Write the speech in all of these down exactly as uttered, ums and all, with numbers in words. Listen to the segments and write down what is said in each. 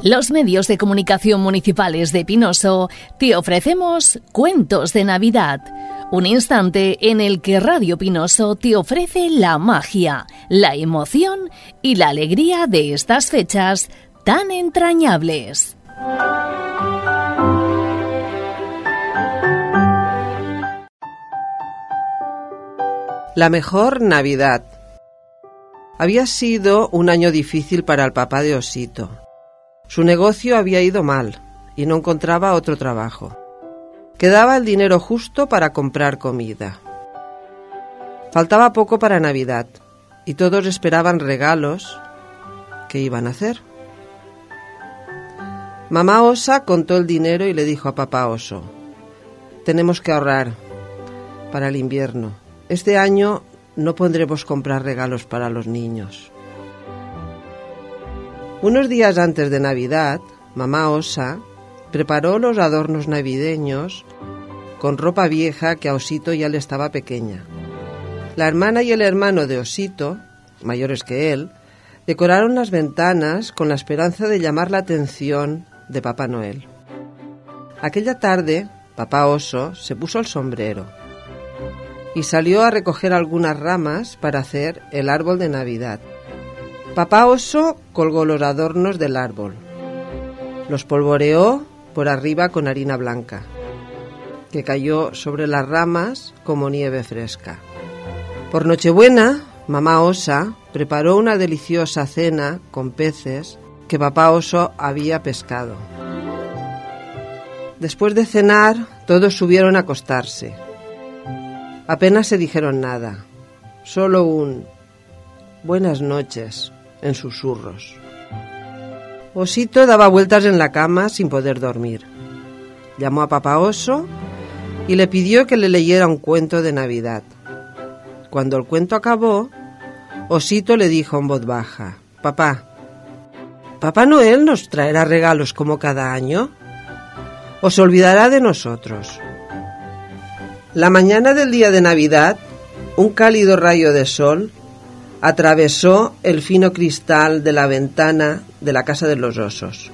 Los medios de comunicación municipales de Pinoso te ofrecemos Cuentos de Navidad, un instante en el que Radio Pinoso te ofrece la magia, la emoción y la alegría de estas fechas tan entrañables. La mejor Navidad. Había sido un año difícil para el papá de Osito. Su negocio había ido mal y no encontraba otro trabajo. Quedaba el dinero justo para comprar comida. Faltaba poco para Navidad y todos esperaban regalos. ¿Qué iban a hacer? Mamá Osa contó el dinero y le dijo a papá Oso: tenemos que ahorrar para el invierno. Este año no podremos comprar regalos para los niños. Unos días antes de Navidad, mamá Osa preparó los adornos navideños con ropa vieja que a Osito ya le estaba pequeña. La hermana y el hermano de Osito, mayores que él, decoraron las ventanas con la esperanza de llamar la atención de Papá Noel. Aquella tarde, papá Oso se puso el sombrero y salió a recoger algunas ramas para hacer el árbol de Navidad. Papá Oso colgó los adornos del árbol. Los polvoreó por arriba con harina blanca, que cayó sobre las ramas como nieve fresca. Por Nochebuena, mamá Osa preparó una deliciosa cena con peces que papá Oso había pescado. Después de cenar, todos subieron a acostarse. Apenas se dijeron nada, solo un buenas noches en susurros. Osito daba vueltas en la cama sin poder dormir. Llamó a papá Oso y le pidió que le leyera un cuento de Navidad. Cuando el cuento acabó, Osito le dijo en voz baja: Papá, ¿Papá Noel nos traerá regalos como cada año? ¿O se olvidará de nosotros? La mañana del día de Navidad, un cálido rayo de sol atravesó el fino cristal de la ventana de la casa de los osos.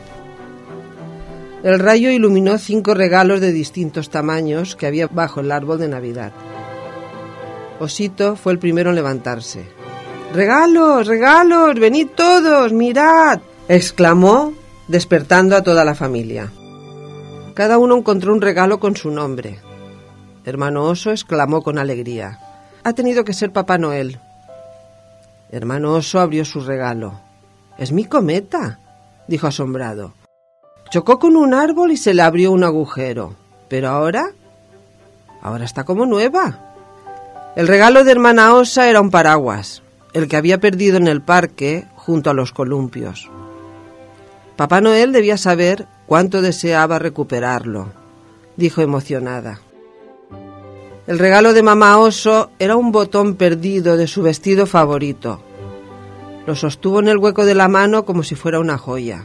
El rayo iluminó cinco regalos de distintos tamaños que había bajo el árbol de Navidad. Osito fue el primero en levantarse. ¡Regalos, regalos! ¡Venid todos! ¡Mirad!, exclamó, despertando a toda la familia. Cada uno encontró un regalo con su nombre. Hermano Oso exclamó con alegría: ha tenido que ser Papá Noel. Hermano Oso abrió su regalo. «Es mi cometa», dijo asombrado. Chocó con un árbol y se le abrió un agujero. Pero ahora, ahora está como nueva. El regalo de hermana Osa era un paraguas, el que había perdido en el parque junto a los columpios. Papá Noel debía saber cuánto deseaba recuperarlo, dijo emocionada. El regalo de mamá Oso era un botón perdido de su vestido favorito. Lo sostuvo en el hueco de la mano como si fuera una joya.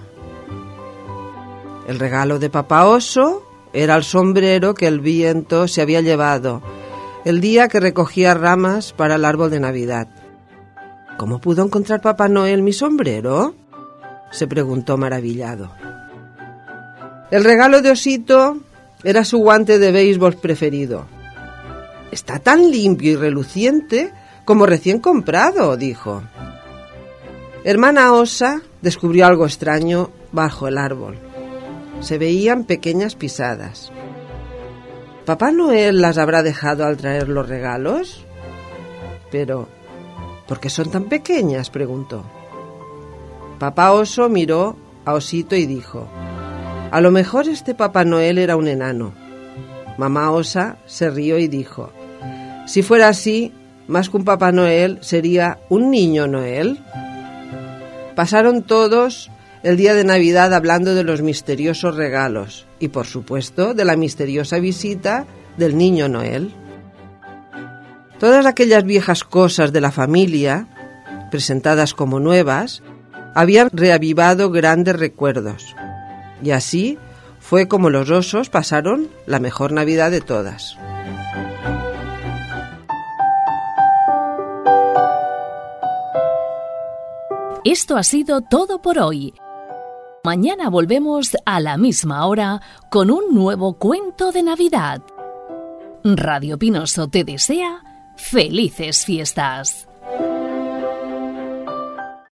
El regalo de papá Oso era el sombrero que el viento se había llevado el día que recogía ramas para el árbol de Navidad. ¿Cómo pudo encontrar Papá Noel mi sombrero?, se preguntó maravillado. El regalo de Osito era su guante de béisbol preferido. «Está tan limpio y reluciente como recién comprado», dijo. Hermana Osa descubrió algo extraño bajo el árbol. Se veían pequeñas pisadas. ¿Papá Noel las habrá dejado al traer los regalos? Pero, ¿por qué son tan pequeñas?, preguntó. Papá Oso miró a Osito y dijo: a lo mejor este Papá Noel era un enano. Mamá Osa se rió y dijo: si fuera así, más que un Papá Noel, sería un Niño Noel. Pasaron todos el día de Navidad hablando de los misteriosos regalos y, por supuesto, de la misteriosa visita del Niño Noel. Todas aquellas viejas cosas de la familia, presentadas como nuevas, habían reavivado grandes recuerdos. Y así fue como los osos pasaron la mejor Navidad de todas. Esto ha sido todo por hoy. Mañana volvemos a la misma hora con un nuevo cuento de Navidad. Radio Pinoso te desea felices fiestas.